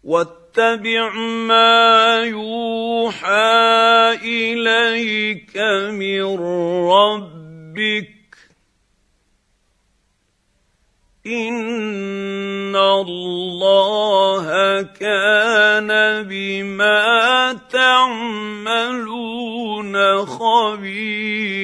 واتبع ما يوحى اليك من ربك ان الله كان بما تعملون خبيرا.